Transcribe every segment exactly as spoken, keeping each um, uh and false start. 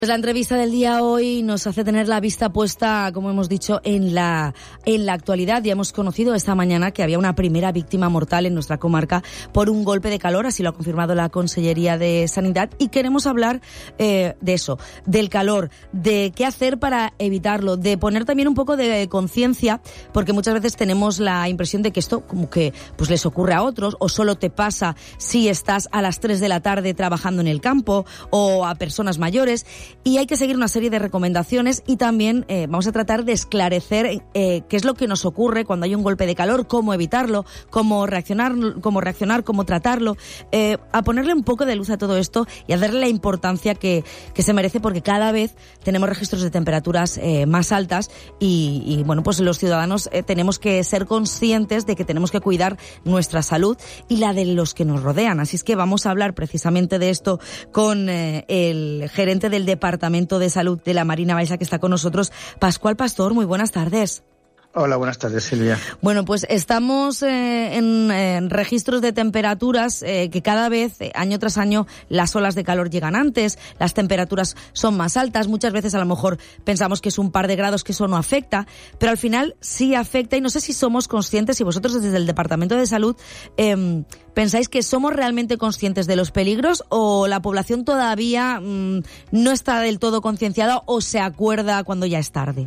Pues la entrevista del día hoy nos hace tener la vista puesta, como hemos dicho, en la en la actualidad. Ya hemos conocido esta mañana que había una primera víctima mortal en nuestra comarca por un golpe de calor, así lo ha confirmado la Consellería de Sanidad, y queremos hablar eh, de eso, del calor, de qué hacer para evitarlo, de poner también un poco de conciencia, porque muchas veces tenemos la impresión de que esto como que pues les ocurre a otros, o solo te pasa si estás a las tres de la tarde trabajando en el campo, o a personas mayores. Y hay que seguir una serie de recomendaciones y también eh, vamos a tratar de esclarecer eh, qué es lo que nos ocurre cuando hay un golpe de calor, cómo evitarlo, cómo reaccionar, cómo reaccionar, cómo tratarlo, eh, a ponerle un poco de luz a todo esto y a darle la importancia que, que se merece, porque cada vez tenemos registros de temperaturas eh, más altas y, y bueno, pues los ciudadanos eh, tenemos que ser conscientes de que tenemos que cuidar nuestra salud y la de los que nos rodean. Así es que vamos a hablar precisamente de esto con eh, el gerente del departamento Departamento de Salud de la Marina Baixa, que está con nosotros, Pascual Pastor. Muy buenas tardes. Hola, buenas tardes, Silvia. Bueno, pues estamos eh, en, en registros de temperaturas eh, que cada vez, eh, año tras año, las olas de calor llegan antes, las temperaturas son más altas, muchas veces a lo mejor pensamos que es un par de grados que eso no afecta, pero al final sí afecta, y no sé si somos conscientes, si vosotros desde el Departamento de Salud eh, pensáis que somos realmente conscientes de los peligros, o la población todavía mmm, no está del todo concienciada o se acuerda cuando ya es tarde.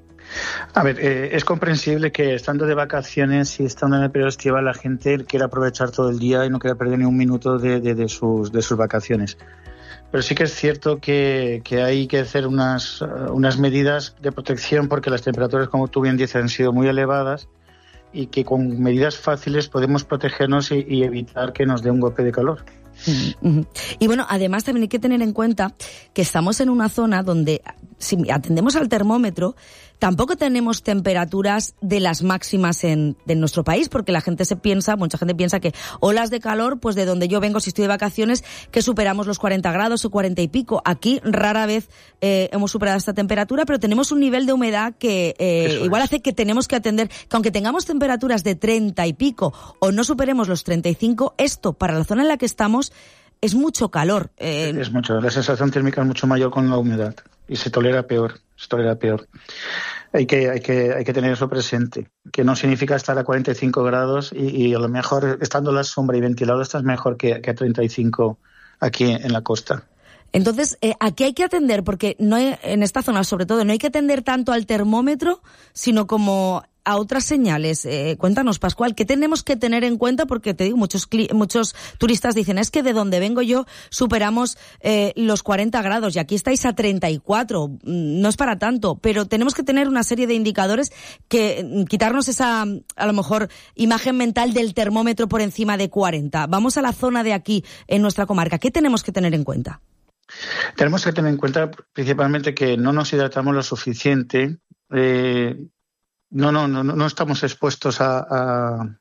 A ver, eh, es comprensible que estando de vacaciones y estando en el periodo estival la gente quiera aprovechar todo el día y no quiera perder ni un minuto de, de, de, sus, de sus vacaciones. Pero sí que es cierto que, que hay que hacer unas, unas medidas de protección, porque las temperaturas, como tú bien dices, han sido muy elevadas, y que con medidas fáciles podemos protegernos y, y evitar que nos dé un golpe de calor. Uh-huh. Y bueno, además también hay que tener en cuenta que estamos en una zona donde, si atendemos al termómetro, tampoco tenemos temperaturas de las máximas en, de nuestro país, porque la gente se piensa, mucha gente piensa que olas de calor, pues de donde yo vengo, si estoy de vacaciones, que superamos los cuarenta grados o cuarenta y pico. Aquí rara vez eh, hemos superado esta temperatura, pero tenemos un nivel de humedad que eh, igual hace que tenemos que atender, que aunque tengamos temperaturas de treinta y pico o no superemos los treinta y cinco, esto para la zona en la que estamos es mucho calor. Eh... Es mucho, la sensación térmica es mucho mayor con la humedad y se tolera peor, se tolera peor. Hay que, hay que, hay que tener eso presente, que no significa estar a cuarenta y cinco grados y, y a lo mejor estando a la sombra y ventilado estás mejor que, que a treinta y cinco aquí en la costa. Entonces, eh, ¿a qué hay que atender? Porque no hay, en esta zona, sobre todo, no hay que atender tanto al termómetro, sino como a otras señales. Eh, cuéntanos, Pascual, ¿qué tenemos que tener en cuenta? Porque te digo, muchos cli- muchos turistas dicen, es que de donde vengo yo superamos eh, los cuarenta grados y aquí estáis a treinta y cuatro. No es para tanto, pero tenemos que tener una serie de indicadores que quitarnos esa, a lo mejor, imagen mental del termómetro por encima de cuarenta. Vamos a la zona de aquí, en nuestra comarca. ¿Qué tenemos que tener en cuenta? Tenemos que tener en cuenta principalmente que no nos hidratamos lo suficiente, eh, no, no, no, no estamos expuestos a, a,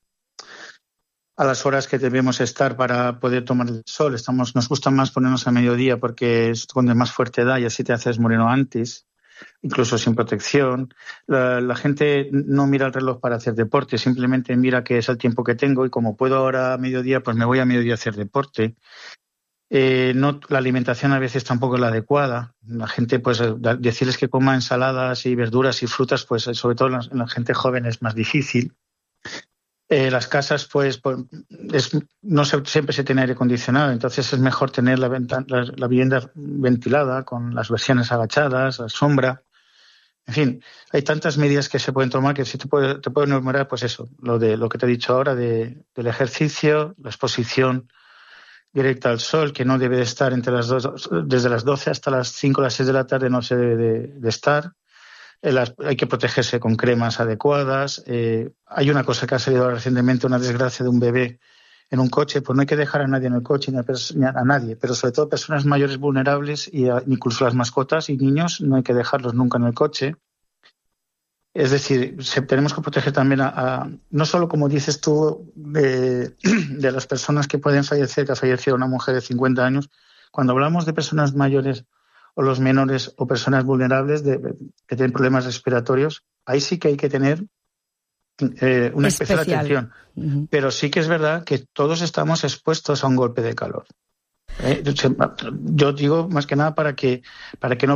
a las horas que debemos estar para poder tomar el sol. Estamos, nos gusta más ponernos a mediodía porque es donde más fuerte da y así te haces moreno antes, incluso sin protección. La, la gente no mira el reloj para hacer deporte, simplemente mira que es el tiempo que tengo y como puedo ahora a mediodía, pues me voy a mediodía a hacer deporte. Eh, no, la alimentación a veces tampoco es la adecuada. La gente, pues, decirles que coma ensaladas y verduras y frutas, pues, sobre todo en la, en la gente joven es más difícil. Eh, las casas, pues, pues es, no se, siempre se tiene aire acondicionado, entonces es mejor tener la, venta, la, la vivienda ventilada, con las versiones agachadas, la sombra. En fin, hay tantas medidas que se pueden tomar que si te puedo, te puedo enumerar, pues eso, lo de lo que te he dicho ahora de, del ejercicio, la exposición directa al sol, que no debe de estar entre las dos, desde las doce hasta las cinco o las seis de la tarde no se debe de, de estar. Eh, las, hay que protegerse con cremas adecuadas. Eh, hay una cosa que ha salido recientemente, una desgracia de un bebé en un coche, pues no hay que dejar a nadie en el coche, ni a, ni a nadie, pero sobre todo personas mayores vulnerables y a, incluso las mascotas y niños, no hay que dejarlos nunca en el coche. Es decir, se, tenemos que proteger también a, a, no solo, como dices tú, de, de las personas que pueden fallecer, que ha fallecido una mujer de cincuenta años. Cuando hablamos de personas mayores o los menores o personas vulnerables de, de, que tienen problemas respiratorios, ahí sí que hay que tener eh, una especial, especial atención. Uh-huh. Pero sí que es verdad que todos estamos expuestos a un golpe de calor. Eh, yo digo más que nada para que para que no